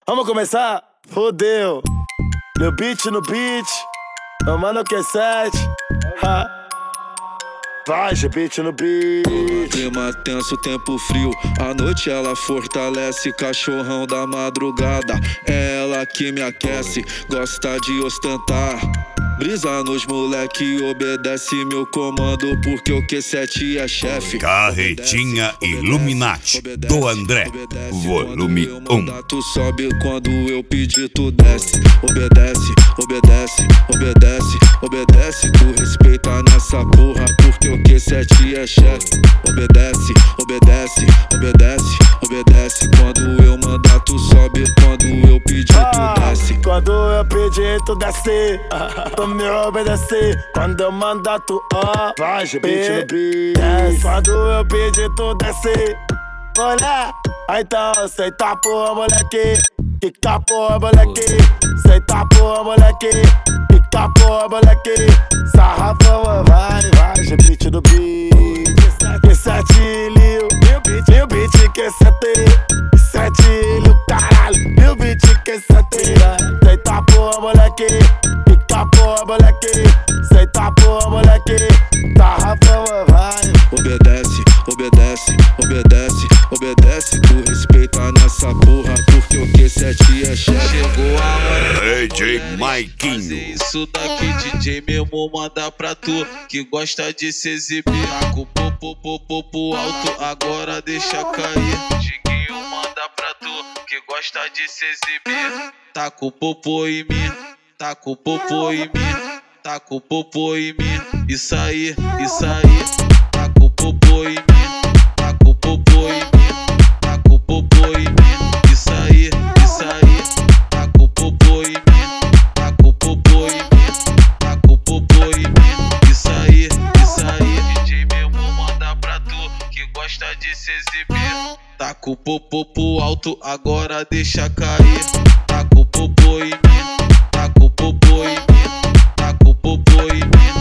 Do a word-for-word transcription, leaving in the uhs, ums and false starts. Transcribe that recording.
Vamos começar? Fodeu. Meu beat no beat. Meu mano que é sete. Ha. Vai, G beat no beat. Clima tenso, tempo frio. A noite ela fortalece. Cachorrão da madrugada. É ela que me aquece. Gosta de ostentar. Brisa nos moleque, obedece meu comando, porque o Q sete é chefe. Carretinha Illuminati do André, volume um. Tu sobe quando eu pedir, tu desce. Obedece, obedece, obedece, obedece. Tu respeita nessa porra, porque o Q sete é chefe. Obedece, obedece, obedece, obedece. Quando eu mandar, tu sobe. Quando eu pedir, tu desce. Quando eu pedir, tu desce. Tu me obedecer. Quando eu mandar, tu ó. Vai, G beat no beat. Quando eu pedir, tu desce. Olha, então aceita porra, moleque. Quica porra, moleque. Aceita porra, moleque. Quica porra, moleque. Sarrafão, vai, vai, G beat no beat. Q sete Lil, meu beat, meu beat Q sete. Q sete Lil, caralho, meu beat Q sete. Aceita porra, moleque. Quica porra, moleque. Aceita porra, moleque. Sarrafão, vai. Obedece, obedece, obedece, obedece. Tu respeita nessa porra, porque o Q sete é chefe. Chegou a hora D J Maikinho. Isso daqui, D J mesmo, manda pra tu que gosta de se exibir. Tá com o popo, popo, popo alto, agora deixa cair. Chiquinho manda pra tu que gosta de se exibir. Tá com o popo em mim, tá com o popo em mim, tá com o popo em mim. Isso aí, isso aí. Tá com o popo em mim, tá com o popo em mim, tá com o popo em mim. Isso aí, isso aí. Tá com o popo em mim, tá com o popo em mim, tá com o popo em mim. Isso aí, isso aí. D J mesmo manda pra tu que gosta de se exibir. Tá com o popo alto, agora deixa cair. Tá com o popo em mim, tá com o popo em mim, tá com o popo em mim.